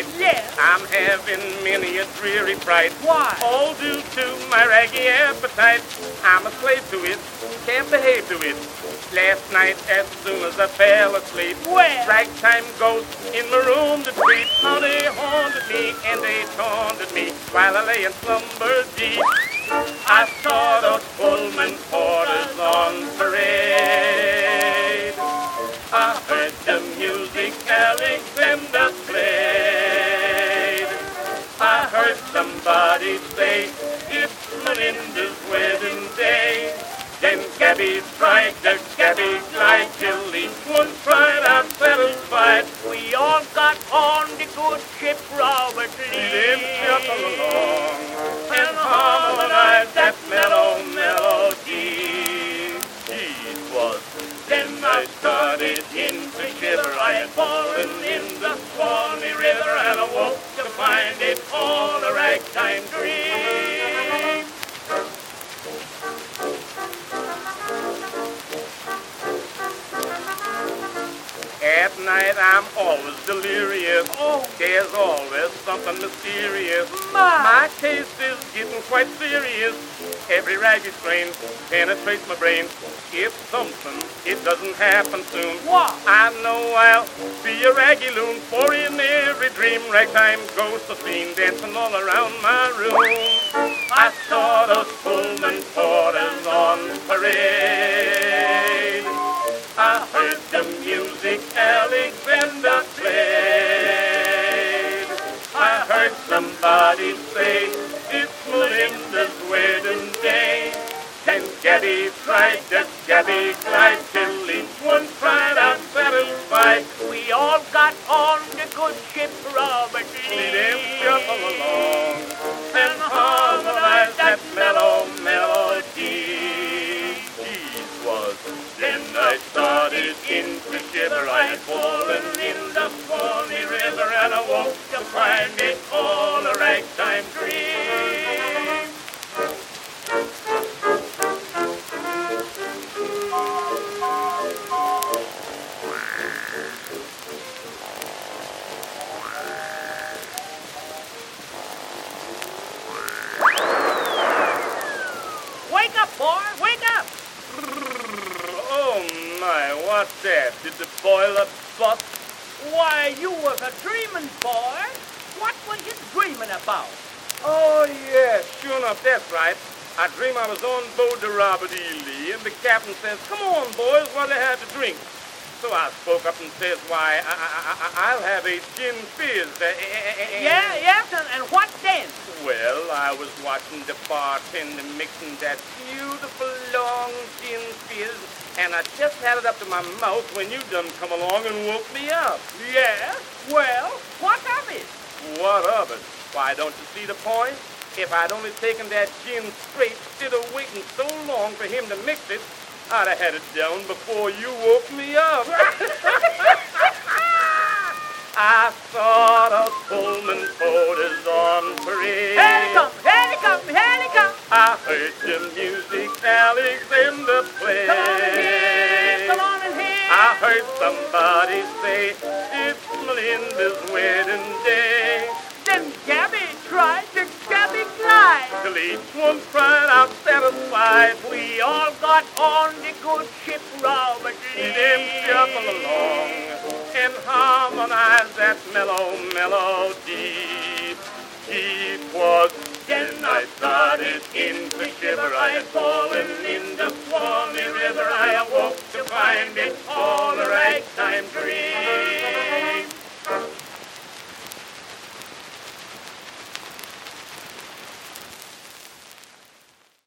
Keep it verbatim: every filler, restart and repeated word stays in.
night. Yes. I'm having many a dreary fright. Why? All due to my raggy appetite. I'm a slave to it, can't behave to it. Last night, as soon as I fell asleep, Well. ragtime ghosts in my room to sleep. How they haunted me and they taunted me while I lay in slumber deep. I saw those Pullman porters on parade. I heard the music Alexander played. I heard somebody say, it's Melinda's wedding day. Then Gabby tried the Gabby glide till each one tried out satisfied. We all got on the good ship Robert Lee. Then shuffle along and harmonize that mellow melody. It was then I started into shiver. I had fallen in the Swanee River and awoke to find it all a ragtime dream. At night I'm always delirious. Oh. There's always something mysterious. My. My case is getting quite serious. Every raggy strain penetrates my brain. If something, it doesn't happen soon. What? I know I'll be a raggy loon. For in every dream, ragtime ghosts are seen dancing all around my room. I saw those Pullman porters on parade. I heard the music Alexander played. I heard somebody say, it's Melinda's wedding day. Then Gabby tried the Gabby glide till each one tried out satisfied. We all got on the good ship Robert See Lee. them shuffle along and harmonize that mellow melody. It was then I started into shiver. I had fallen in the Swanee River and awoke to find it all a ragtime dream. Wake up, boy, wake up. Oh my, what's that? Did the boiler bust? Why, you was a dreaming, boy. What was you dreaming about? Oh yeah, sure enough, that's right. I dream I was on board the Robert E. Lee, and the captain says, come on, boys, what do I have to drink? So I spoke up and says, why, I, I, I, I'll have a gin fizz. Uh, eh, eh, eh, Yeah, yes, and, and what then? Well, I was watching the bartender mixing that beautiful long gin fizz, and I just had it up to my mouth when you done come along and woke me up. Yes, well, what of it? What of it? Why, don't you see the point? If I'd only taken that gin straight instead of waiting so long for him to mix it, I'd have had it down before you woke me up. I saw the Pullman porters on parade. Here he come, here he come, here he come. I heard the music Alexander play. Come on in here, come on in here. I heard somebody say, it's Melinda's wedding day. Then Gabby tried to Gabby glide. Till each one cried out satisfied. We all got on the good ship Robert See Lee. them shuffle along and harmonize that mellow melody. It was then I started into shiver. I had fallen in the Swanee River. I awoke